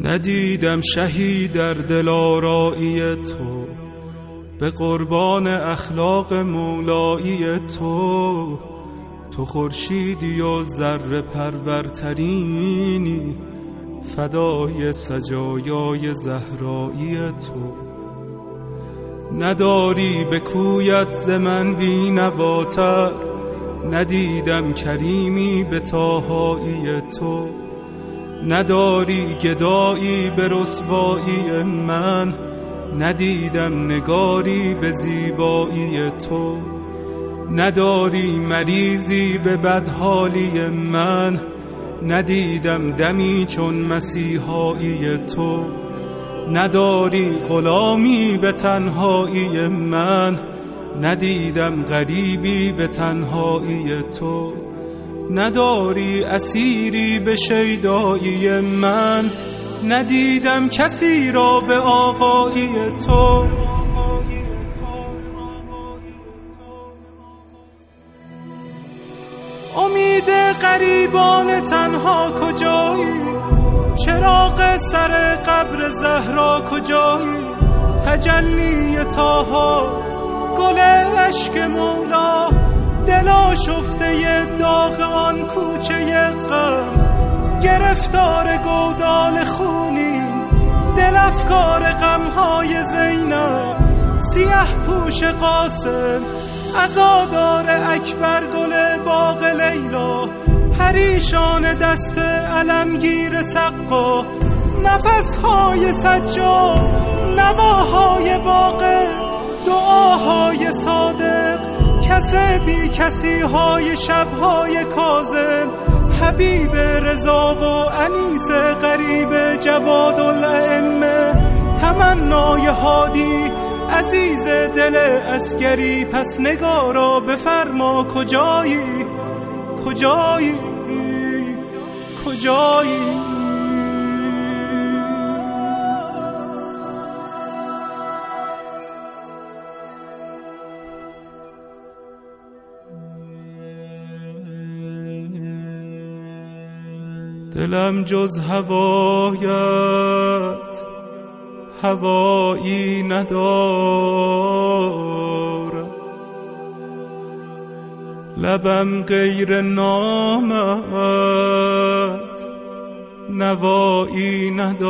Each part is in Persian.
ندیدم شهی در دلارایی تو، به قربان اخلاق مولایی تو. تو خورشیدی و ذره پرورترینی، فدای سجایای زهرایی تو. نداری به کویت ز من بی‌نواتر، ندیدم کریمی به طاهایی تو. نداری گدایی به رسوایی من، ندیدم نگاری به زیبایی تو. نداری مریضی به بدحالی من، ندیدم دمی چون مسیحایی تو. نداری غلامی به تنهایی من، ندیدم غریبی به تنهایی تو. نداری اسیری به شیدایی من، ندیدم کسی را به آقایی تو. امید غریبان تنها کجایی؟ چراغ سر قبر زهرا کجایی؟ تجلی طه، گل اشک مولا، دل آشفته داغ آن کوچه غم. گرفتار گودال خونی، دل افکار غمهای زینب. سیه پوش قاسم، عزادار اکبر، گل باغ لیلا. پریشان دست علمگیر سقا، نفسهای سجاد، نواهای باغ، دعاهای صادق. کسبی کسی های شبهای کاظم، حبیب رضا و انیس غریب جواد الائمه. تمنای هادی عزیز دل عسکری، پس نگارا بفرما کجایی؟ کجایی؟ کجایی؟ دلم جز هوایت هوایی ندارد، لبم غیر نامت نوایی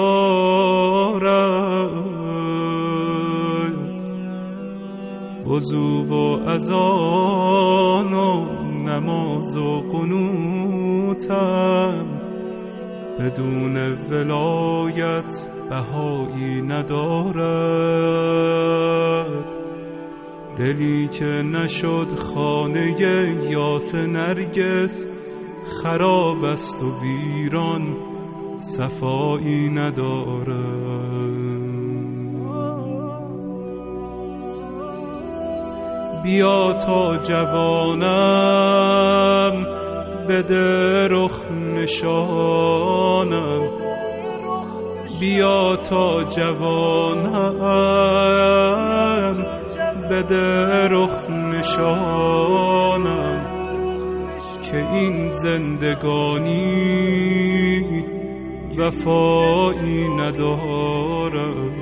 ندارد. وضو و اذان و نماز و قنوتم، بدون ولایت بهایی ندارد. دلی که نشد خانه یاس نرگس، خراب است و ویران صفایی ندارد. بیا تا جوانم بده رخ نشانم، بیا تا جوانم بده رخ نشانم. که این زندگانی وفایی ندارد،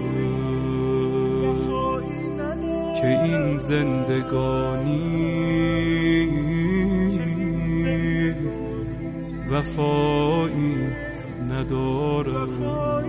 که این زندگانی وفایی ندارد.